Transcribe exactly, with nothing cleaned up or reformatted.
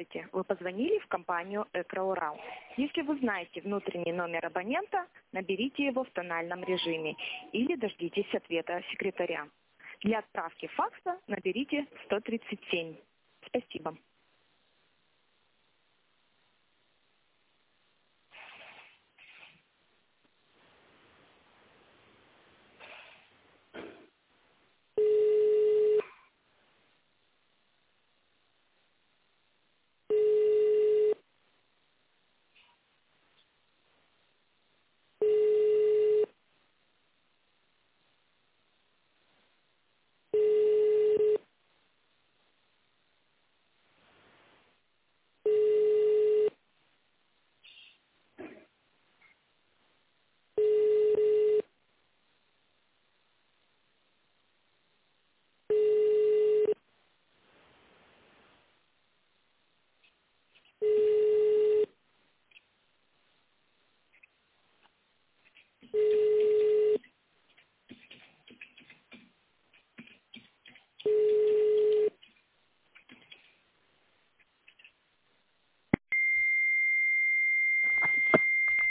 Здравствуйте. Вы позвонили в компанию «Экроурал». Если вы знаете внутренний номер абонента, наберите его в тональном режиме или дождитесь ответа секретаря. Для отправки факса наберите сто тридцать семь. Спасибо.